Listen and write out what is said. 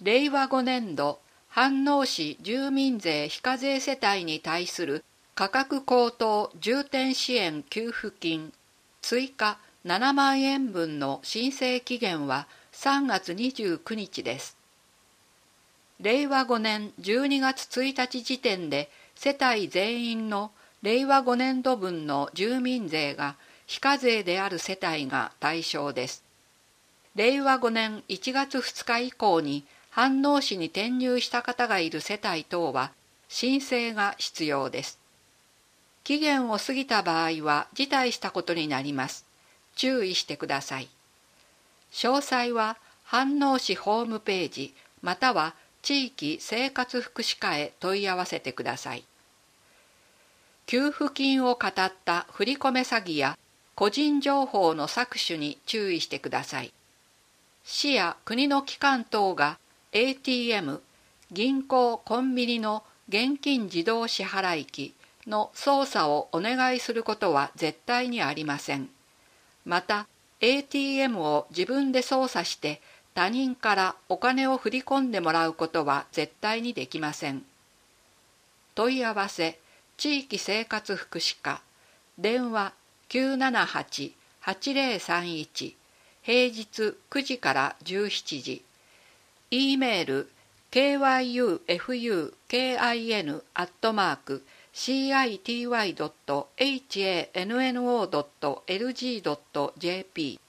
令和5年度飯能市住民税非課税世帯に対する価格高騰重点支援給付金追加7万円分の申請期限は3月29日です。令和5年12月1日時点で世帯全員の令和5年度分の住民税が非課税である世帯が対象です。令和5年1月2日以降に飯能市に転入した方がいる世帯等は申請が必要です。期限を過ぎた場合は辞退したことになります。注意してください。詳細は飯能市ホームページまたは地域生活福祉課へ問い合わせてください。給付金をかたった振り込め詐欺や個人情報の搾取に注意してください。市や国の機関等が ATM、銀行・コンビニの現金自動支払機の操作をお願いすることは絶対にありません。また、ATM を自分で操作して他人からお金を振り込んでもらうことは絶対にできません。問い合わせ、地域生活福祉課、電話 978-8031、平日9時から17時、E メール kyufukin@city.hanno.lg.jp